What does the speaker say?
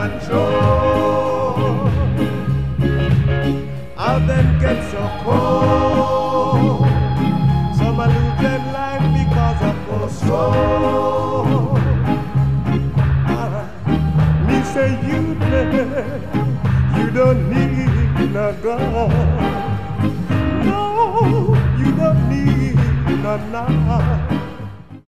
control. I'll then get so cold. Some are losing life because of control. Me say you don't need no gun. No, you don't need no knife.